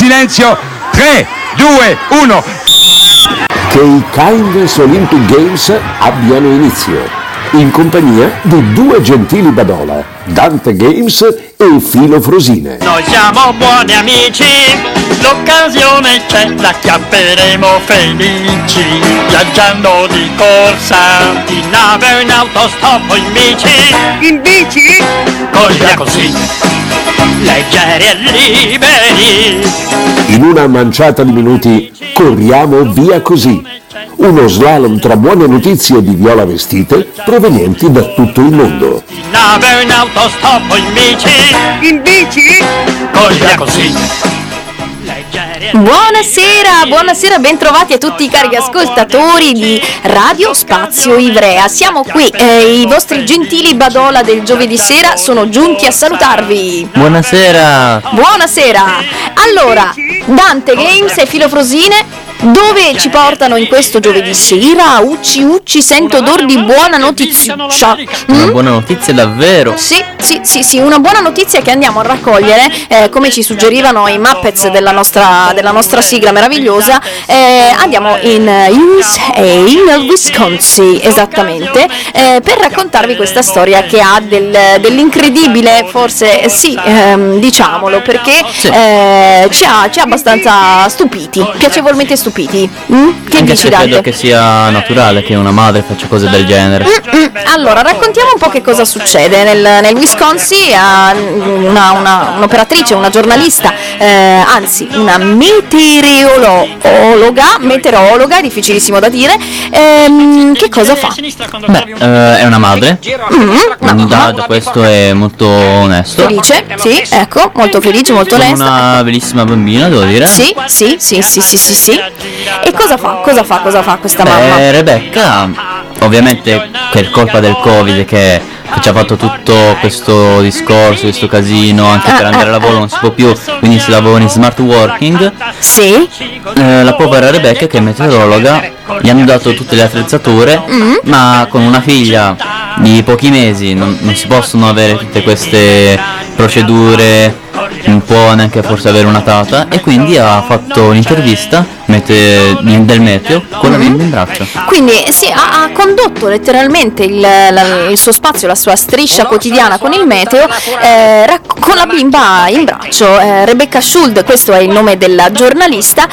silenzio, 3, 2, 1. Che i Kindness Olympic Games abbiano inizio, in compagnia di due gentili Badola, Dante Games e Filo Frosine. Noi siamo buoni amici, l'occasione c'è, la chiapperemo felici, viaggiando di corsa, in nave o in autostop o in bici. In bici? Corriamo così, leggeri e liberi. In una manciata di minuti corriamo via così. Uno slalom tra buone notizie di Viola Vestite provenienti da tutto il mondo. In nave o in autostop o in bici. In bici? Corriamo così. Buonasera, bentrovati a tutti i cari ascoltatori di Radio Spazio Ivrea. Siamo qui, i vostri gentili Badola del giovedì sera sono giunti a salutarvi. Buonasera. Allora, Dante Games e Filo Frosine, dove ci portano in questo giovedì sera? Ucci, sento odor di buona notizia. Una buona notizia davvero. Sì, una buona notizia che andiamo a raccogliere, come ci suggerivano i Muppets della nostra sigla meravigliosa. Andiamo in USA, nel Wisconsin, esattamente, per raccontarvi questa storia che ha dell'incredibile, forse sì, diciamolo, perché ci ha abbastanza stupiti, piacevolmente stupiti. Che anche dici, se Dante? credo che sia naturale che una madre faccia cose del genere. Allora, raccontiamo un po' che cosa succede. Nel Wisconsin un'operatrice, una giornalista, anzi una meteorologa, è difficilissimo da dire, che cosa fa? È una madre, da questo è molto onesto. Felice, sì, ecco, molto felice, molto Con onesta. una bellissima bambina, devo dire. Sì. E cosa fa questa mamma? Rebecca, ovviamente per colpa del Covid che ci ha fatto tutto questo discorso, questo casino, anche per andare a lavoro non si può più, quindi si lavora in smart working. Sì. La povera Rebecca, che è meteorologa, gli hanno dato tutte le attrezzature, ma con una figlia di pochi mesi non si possono avere tutte queste procedure, non può neanche forse avere una tata, e quindi ha fatto un'intervista del meteo con la bimba in braccio. Quindi sì, ha condotto letteralmente il suo spazio, la sua striscia quotidiana con il meteo, con la bimba in braccio. Rebecca Schuld, questo è il nome della giornalista,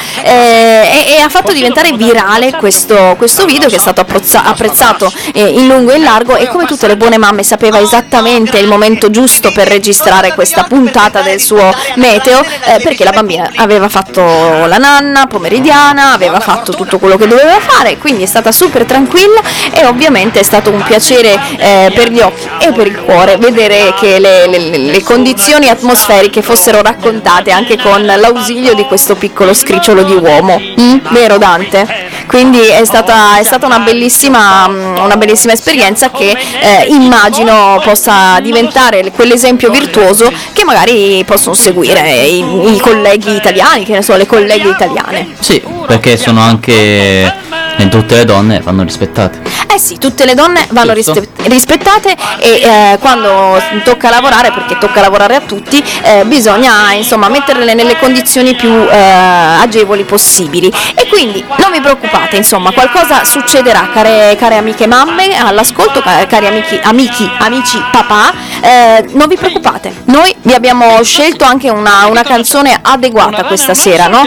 e ha fatto diventare virale questo video, che è stato apprezzato in lungo e in largo, e come tutte le buone mamme sapeva esattamente il momento giusto per registrare questa puntata del suo meteo, perché la bambina aveva fatto la nanna pomeridiana, aveva fatto tutto quello che doveva fare, quindi è stata super tranquilla, e ovviamente è stato un piacere per gli occhi e per il cuore vedere che le condizioni atmosferiche fossero raccontate anche con l'ausilio di questo piccolo scricciolo di uomo, vero Dante? Quindi è stata una bellissima esperienza che immagino possa diventare quell'esempio virtuoso che magari possono seguire i colleghi italiani, che ne so, le colleghe italiane. Sì, perché sono anche tutte le donne vanno rispettate. Sì, tutte le donne vanno rispettate, e quando tocca lavorare, perché tocca lavorare a tutti, bisogna insomma metterle nelle condizioni più agevoli possibili. E quindi non vi preoccupate, insomma, qualcosa succederà, care amiche mamme all'ascolto, cari amici papà, non vi preoccupate, noi vi abbiamo scelto anche una canzone adeguata questa sera, no?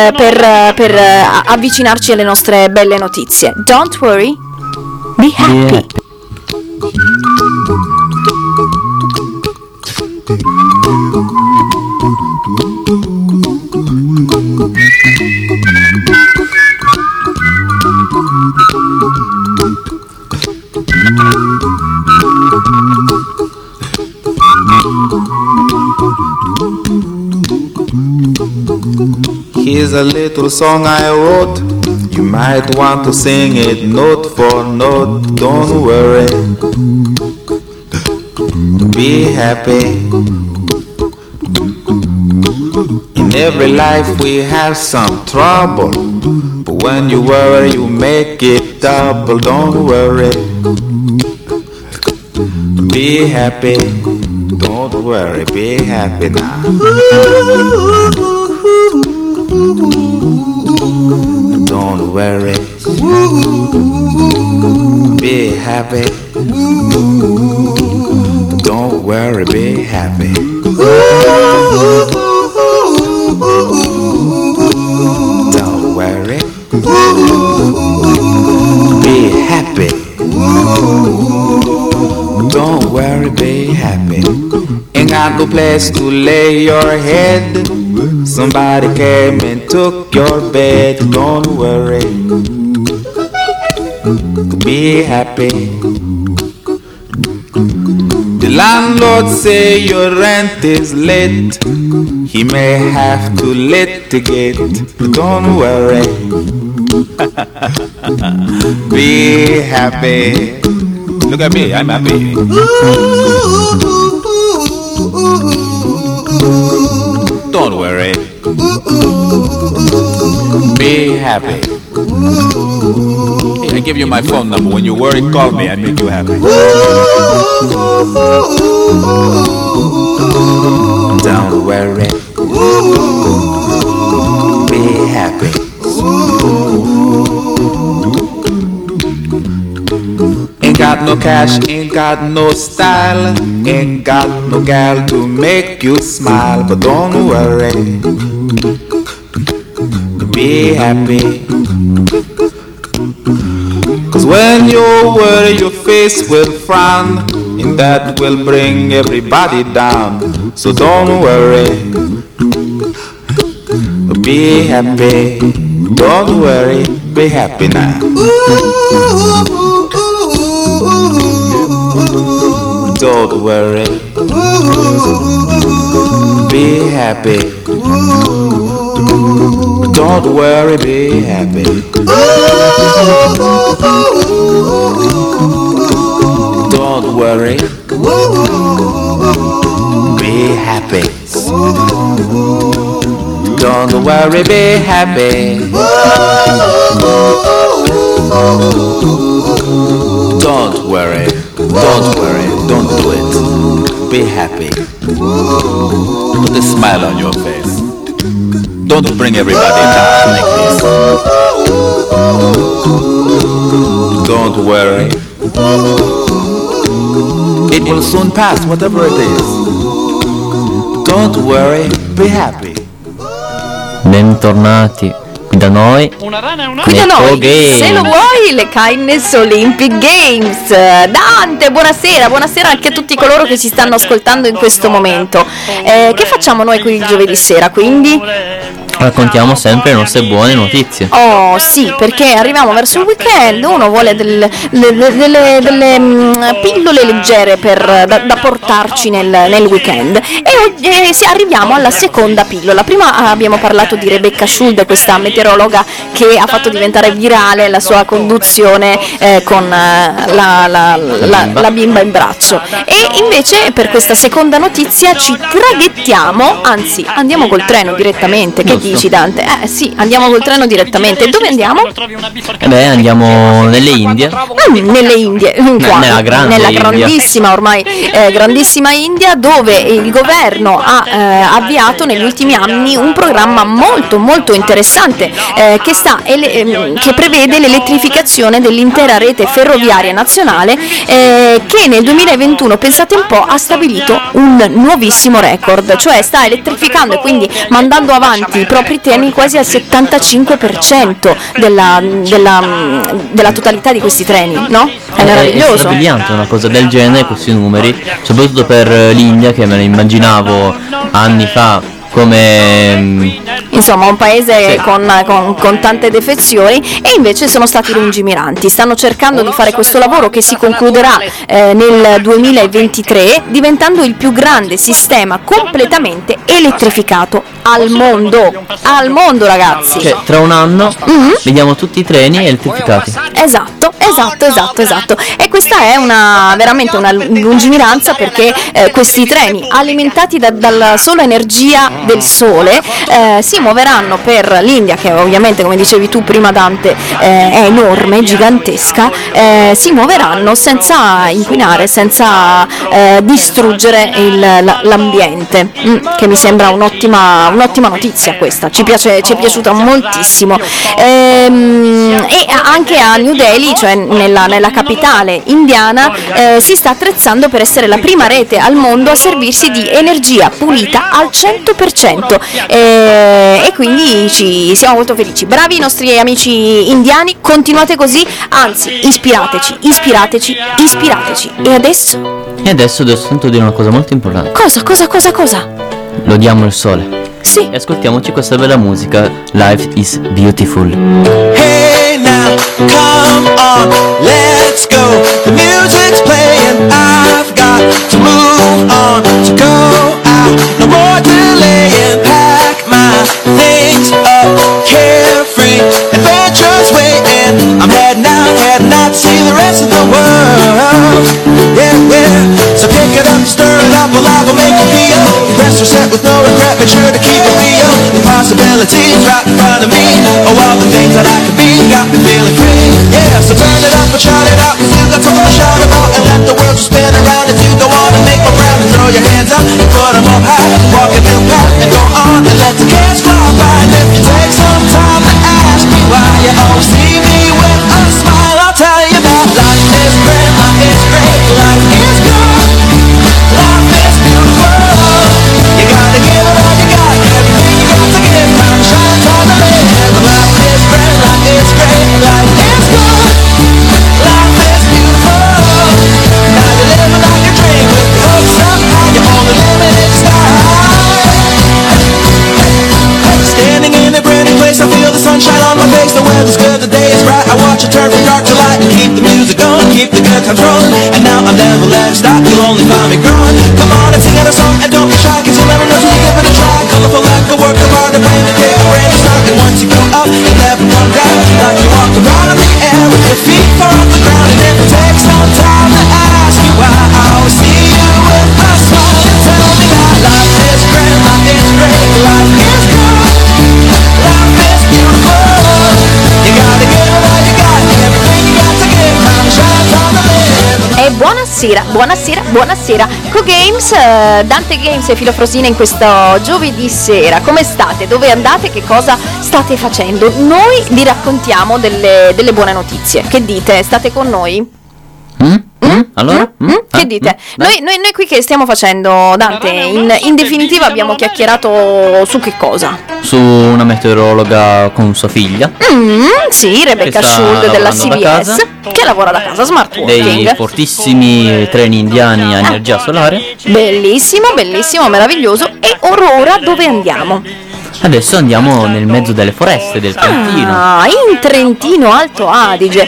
Per avvicinarci alle nostre belle notizie. Don't worry, be happy. Here's a little song I wrote. You might want to sing it note for note. Don't worry, be happy. In every life we have some trouble, but when you worry you make it double. Don't worry, be happy. Don't worry, be happy now. worry. Be happy. Don't worry, be happy. Don't worry. Be happy. Don't worry, be happy. Ain't got no place to lay your head. Somebody came and took your bed. Don't worry. Be happy. The landlord say your rent is late. He may have to litigate. Don't worry. Be happy. Look at me, I'm happy. Don't worry. Be happy. Hey, I give you my phone number. When you worry, call me. I make you happy. Don't worry. Be happy. Ain't got no cash, ain't got no style, ain't got no gal to make you smile, but don't worry. Be happy. Cause when you worry, your face will frown, and that will bring everybody down. So don't worry. Be happy. Don't worry. Be happy now. Don't worry. Be happy. Don't worry, be happy. Don't worry. Be happy. Don't worry, be happy. Don't worry, don't do it. Be happy. Put a smile on your face. Don't bring everybody down like this. Don't worry. It will soon pass, whatever it is. Don't worry, be happy. Bentornati qui da noi. Qui da noi, se lo vuoi, le Kindness Olympic Games. Dante, buonasera, buonasera anche a tutti coloro che ci stanno ascoltando in questo momento. Che facciamo noi qui il giovedì sera, quindi? Raccontiamo sempre le nostre buone notizie. Oh sì, perché arriviamo verso il weekend, uno vuole delle pillole leggere da portarci nel weekend e arriviamo alla seconda pillola. Prima abbiamo parlato di Rebecca Schuld, questa meteorologa che ha fatto diventare virale la sua conduzione con la bimba in braccio, e invece per questa seconda notizia ci traghettiamo, anzi andiamo col treno direttamente. Che dici, Dante? Sì, andiamo col treno direttamente. Dove andiamo? Andiamo nelle Indie. Nelle Indie, nella grandissima, ormai grandissima India, dove il governo ha avviato negli ultimi anni un programma molto molto interessante che prevede l'elettrificazione dell'intera rete ferroviaria nazionale, che nel 2021, pensate un po', ha stabilito un nuovissimo record, cioè sta elettrificando e quindi mandando avanti i propri treni quasi al 75% della totalità di questi treni, no? È meraviglioso. È strabiliante una cosa del genere, questi numeri, soprattutto per l'India, che me lo immaginavo anni fa come insomma un paese con tante defezioni, e invece sono stati lungimiranti. Stanno cercando di fare questo lavoro che si concluderà nel 2023, diventando il più grande sistema completamente elettrificato al mondo, ragazzi. Cioè, tra un anno vediamo tutti i treni elettrificati. Esatto. E questa è veramente una lungimiranza, perché questi treni alimentati dalla sola energia del Sole si muoveranno per l'India, che ovviamente, come dicevi tu prima Dante, è enorme, gigantesca, si muoveranno senza inquinare, senza distruggere l'ambiente, che mi sembra un'ottima notizia questa, ci è piaciuta moltissimo. E anche a New Delhi, cioè nella capitale indiana, si sta attrezzando per essere la prima rete al mondo a servirsi di energia pulita al 100%, e quindi siamo molto felici. Bravi i nostri amici indiani, continuate così, anzi ispirateci. E adesso sento dire una cosa molto importante. Cosa? Lodiamo il sole. Sì. E ascoltiamoci questa bella musica, Life is Beautiful. Hey now, come on, let's go. The music's playing, I've got to move on, to go out, no more delaying. Pack my things up, carefree, adventures waiting. I'm heading out to see the rest of the world. Yeah. So pick it up, stir it up, alive will make you feel. Rest or set with no regret, make sure to keep it real. The possibilities right in front of me, oh, all the things that I could be, got me feeling free. Yeah, so turn it up and shout it out, 'cause you got something to shout about. And let the world just spin around as you go on and make my ground. And throw your hands up and put them up high. Walk a little path and go on and let the cats fly by. And if you take some time to ask me why you always see me with a smile, I'll tell you that life is great, life is great, life is good, life is beautiful. You gotta give it all you got, everything you got to give. Time to shine, time to live. Life is great, life is great, life is good, life is beautiful. Now you're living like a dream with your hopes up high. You're on the limited sky. Standing in a brand new place, I feel the sunshine on my face. The weather's good, the day is bright. I watch it turn from dark to light and keep the music going, keep the good times rolling. And now I'll never let it stop, you'll only find me growing. Come on and sing out a song and don't be shy, 'cause you'll never know till you give it a try. Colorful like a work of art, a brand new day, a brand new start. And once you go up, you'll never come down. Like you walk around in the air with your feet far off the ground. And if it takes some time to ask you why, I always see you with a smile. And tell me that life is great, life is great, life is good, life is beautiful. You gotta give it all you got, everything you got to give. Time to shine, time to live. E buonasera Co-Games, Dante Games e Filo Frosina in questo giovedì sera. Come state? Dove andate? Che cosa state facendo? Noi vi raccontiamo delle buone notizie. Che dite? State con noi? Allora? Che dite? Noi qui che stiamo facendo, Dante? In definitiva abbiamo chiacchierato su che cosa? Su una meteorologa con sua figlia. Sì, Rebecca Che sta Schuld della lavorando da CBS, casa. che lavora da casa, smart working. Dei fortissimi treni indiani a energia solare. Bellissimo, meraviglioso. E ora dove andiamo? Adesso andiamo nel mezzo delle foreste del Trentino. In Trentino Alto Adige.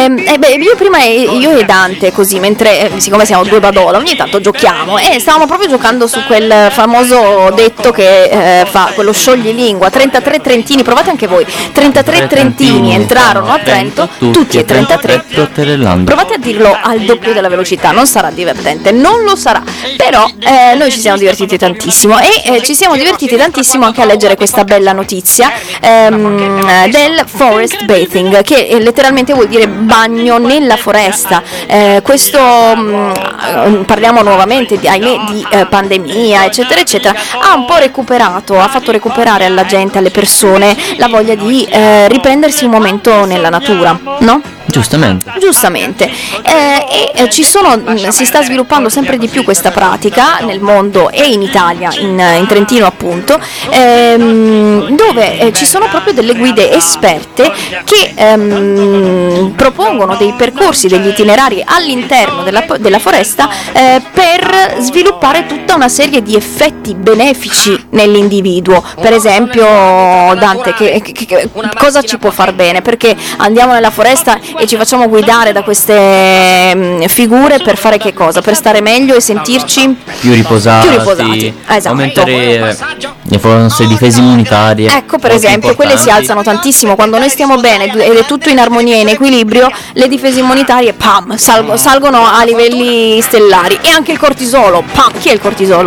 Io e Dante, così, mentre siccome siamo due badola, ogni tanto giochiamo e stavamo proprio giocando su quel famoso detto che fa quello scioglilingua. 33 trentini, provate anche voi. 33 trentini entrarono a Trento, tutti e 33 trotterellando. Provate a dirlo al doppio della velocità, non sarà divertente, non lo sarà, però noi ci siamo divertiti tantissimo e ci siamo divertiti tantissimo anche a leggere questa bella notizia del forest bathing, che letteralmente vuol dire bagno nella foresta. Questo parliamo nuovamente di pandemia eccetera eccetera, ha un po' ha fatto recuperare alla gente, alle persone, la voglia di riprendersi un momento nella natura, no? Giustamente. Si sta sviluppando sempre di più questa pratica nel mondo e in Italia, in Trentino appunto, dove ci sono proprio delle guide esperte che propongono dei percorsi, degli itinerari all'interno della foresta per sviluppare tutta una serie di effetti benefici nell'individuo. Per esempio, Dante, che cosa ci può far bene? Perché andiamo nella foresta e ci facciamo guidare da queste figure per fare che cosa? Per stare meglio e sentirci più riposati. Esatto. Aumentare le nostre difese immunitarie. Ecco, per esempio, quelle si alzano tantissimo quando noi stiamo bene ed è tutto in armonia e in equilibrio. Le difese immunitarie salgono a livelli stellari. E anche il cortisolo. Chi è il cortisolo?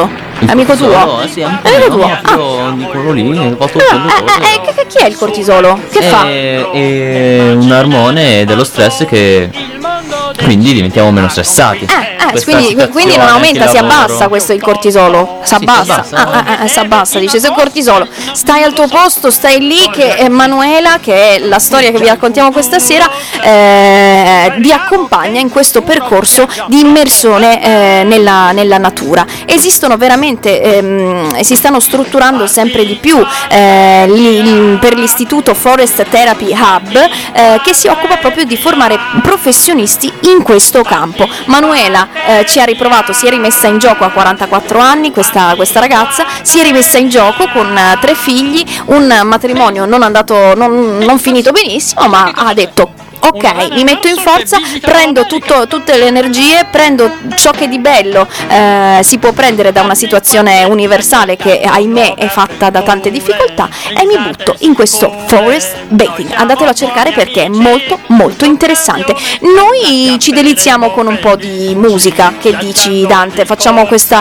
Amico tuo? Sì, Amico tuo? di quello lì, Chi è il cortisolo? Che fa? È un ormone dello stress che quindi diventiamo meno stressati. Quindi non aumenta, si abbassa questo il cortisolo. Si abbassa. Si abbassa, dice se il cortisolo stai al tuo posto, stai lì, che Emanuela, che è la storia che vi raccontiamo questa sera, vi accompagna in questo percorso di immersione nella natura. Esistono veramente, si stanno strutturando sempre di più per l'istituto Forest Therapy Hub, che si occupa proprio di formare professionisti in questo campo. Manuela ci ha riprovato, si è rimessa in gioco a 44 anni, questa ragazza si è rimessa in gioco con 3 figli, un matrimonio non finito benissimo, ma ha detto ok, mi metto in forza, prendo tutte le energie, prendo ciò che di bello si può prendere da una situazione universale che ahimè è fatta da tante difficoltà, e mi butto in questo forest bathing. Andatelo a cercare perché è molto molto interessante. Noi ci deliziamo con un po' di musica, che dici Dante? Facciamo questo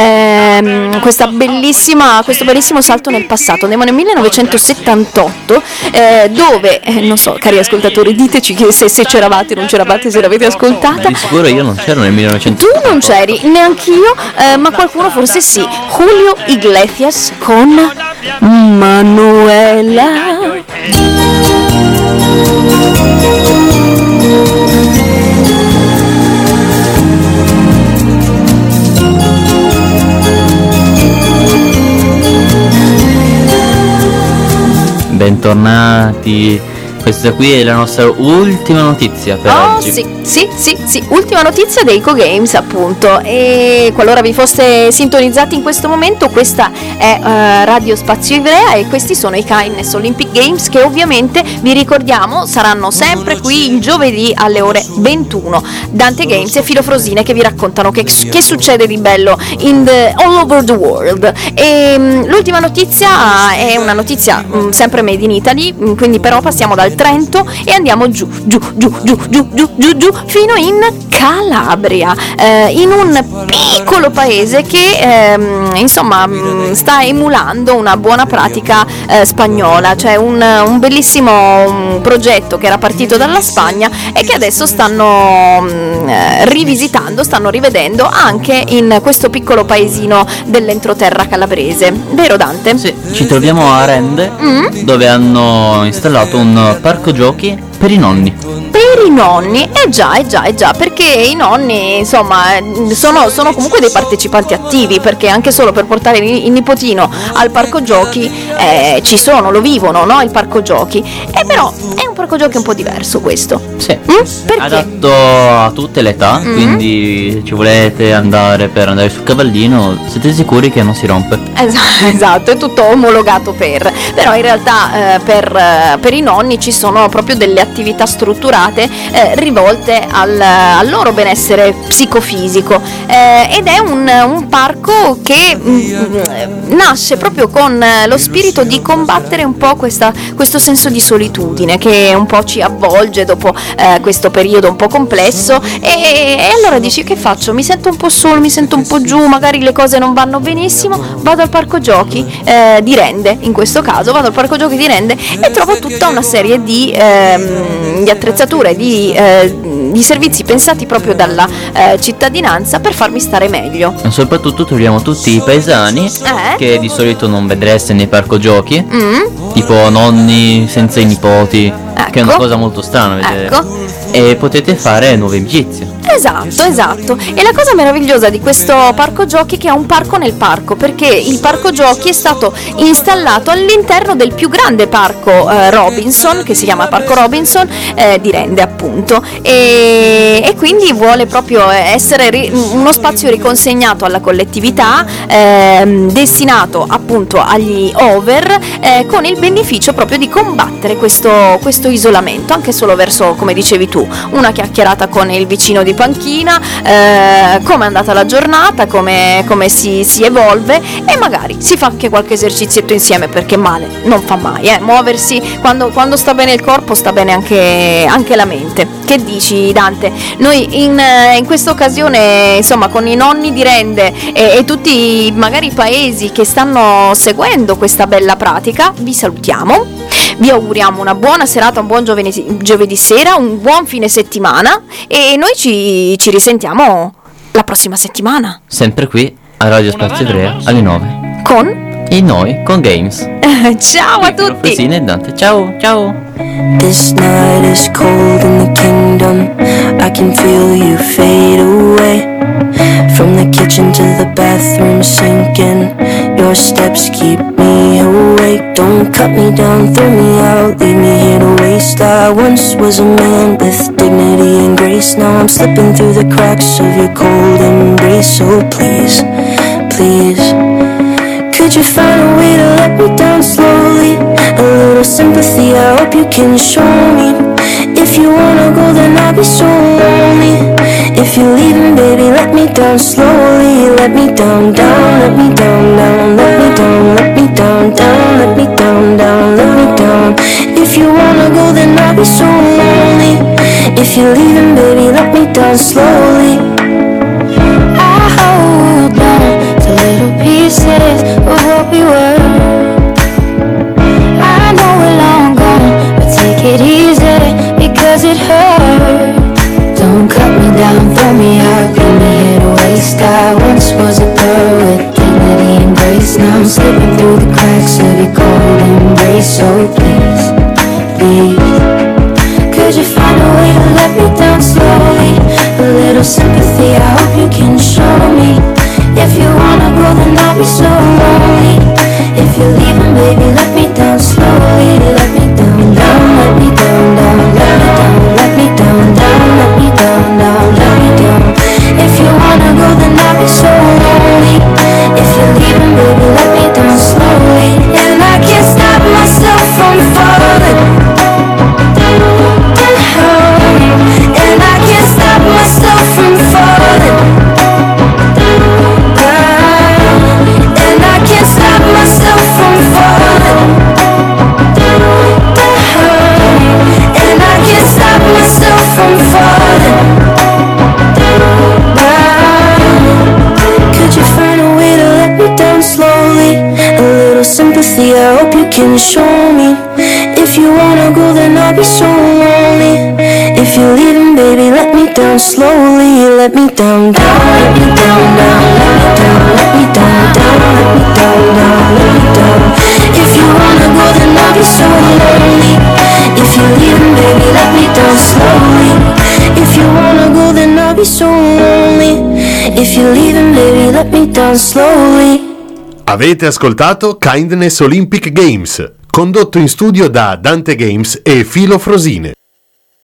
bellissimo salto nel passato. Andiamo nel 1978, dove non so, cari ascoltatori, diteci che se c'eravate, non c'eravate, se l'avete ascoltata. Di sicuro io non c'ero nel 1978. Tu non c'eri, neanch'io, ma qualcuno forse sì. Julio Iglesias con Manuela. Bentornati. Questa qui è la nostra ultima notizia per oggi. Sì, ultima notizia dei Eco Games, appunto. E qualora vi foste sintonizzati in questo momento, questa è Radio Spazio Ivrea e questi sono i Kindness Olympic Games, che ovviamente vi ricordiamo saranno sempre qui il giovedì alle ore 21. Dante Games e Filo Frosine che vi raccontano che succede di bello all over the world. E l'ultima notizia è una notizia sempre made in Italy, quindi però passiamo dal Trento e andiamo giù fino in Calabria, in un piccolo paese che sta emulando una buona pratica spagnola, cioè un bellissimo progetto che era partito dalla Spagna e che adesso stanno rivisitando, stanno rivedendo anche in questo piccolo paesino dell'entroterra calabrese, vero Dante? Sì, ci troviamo a Rende, dove hanno installato un parco giochi per i nonni. Per i nonni? Già, perché i nonni sono comunque dei partecipanti attivi, perché anche solo per portare il nipotino al parco giochi ci sono, lo vivono, no? Il parco giochi. Però è un parco giochi un po' diverso questo. Sì. Perché? Adatto a tutte le età, quindi ci volete andare per andare sul cavallino, siete sicuri che non si rompe. Esatto, è tutto omologato però in realtà per i nonni ci sono proprio delle attività strutturate rivolte al loro benessere psicofisico, ed è un parco che nasce proprio con lo spirito di combattere un po' questo senso di solitudine che un po' ci avvolge dopo questo periodo un po' complesso, e allora dici: che faccio? Mi sento un po' solo, mi sento un po' giù, magari le cose non vanno benissimo, vado al parco giochi di Rende, in questo caso vado al parco giochi di Rende e trovo tutta una serie di attrezzature, di servizi pensati proprio dalla cittadinanza per farmi stare meglio. E soprattutto troviamo tutti i paesani che di solito non vedreste nei parco giochi, tipo nonni senza i nipoti, che è una cosa molto strana vedere. E potete fare nuove amicizie. Esatto. E la cosa meravigliosa di questo parco giochi è che è un parco nel parco, perché il parco giochi è stato installato all'interno del più grande parco Robinson, che si chiama Parco Robinson di Rende, appunto, e quindi vuole proprio essere uno spazio riconsegnato alla collettività, destinato appunto agli over, con il beneficio proprio di combattere questo isolamento, anche solo verso, come dicevi tu, una chiacchierata con il vicino di parco, panchina, come è andata la giornata, come si evolve, e magari si fa anche qualche esercizietto insieme, perché male non fa mai, muoversi quando sta bene il corpo sta bene anche la mente. Che dici, Dante? Noi in questa occasione, insomma, con i nonni di Rende e tutti magari i paesi che stanno seguendo questa bella pratica, vi salutiamo, vi auguriamo una buona serata, un buon giovedì sera, un buon fine settimana, e noi ci risentiamo la prossima settimana, sempre qui a Radio Spazio Ivrea alle 9 con e noi con Games. Ciao a tutti. Frosine e Dante, ciao. This night is cold in the kingdom. I can feel you fade away. From the kitchen to the bathroom sinking. Your steps keep me awake. Don't cut me down, throw me out, leave me here to waste. I once was a man with dignity and grace. Now I'm slipping through the cracks of your cold embrace. So please, please, could you find a way to let me down slowly? A little sympathy, I hope you can show me. If you wanna go, then I'll be so lonely. If you're leaving, baby, let me down slowly. Let me down, down, let me down, down, let me down, let me down, down, let me down, down, let me down. If you wanna go, then I'll be so lonely. If you're leaving, baby, let me down slowly. I hold on to little pieces of what we were. I know we're long gone, but take it easy because it hurts. Don't cut me down, throw me out, leave me here to waste. I once was a girl with dignity and grace. Now I'm slipping through the cracks of your cold embrace. So please, please, could you find a way to let me down slowly? A little sympathy, I hope you can show me. If you wanna go, then I'll be so lonely. If you're leaving, baby, let me down slowly. Let me down, down, let me down, down, let me down, let me down, down, let me down, let me down. If you wanna go, then I'll be so lonely. If you're leaving, baby, let me down slowly. And I can't stop myself from falling. And I can't stop myself from falling. And I can't stop myself from falling. And I can't stop myself from falling. Could you find a way to let me down slowly? A little sympathy, I hope you can show me. If you wanna go, then I'll be so lonely. If you're leaving, baby, let me down slowly. Let me down, down, let me down, down, let me down, down, let me down, down, let me down. If you wanna go, then I'll be so lonely. If you're leaving, baby, let me down slowly. If you wanna go, then I'll be so lonely. If you're leaving, baby, let me down slowly. Avete ascoltato Kindness Olympic Games, condotto in studio da Dante Games e Filo Frosine.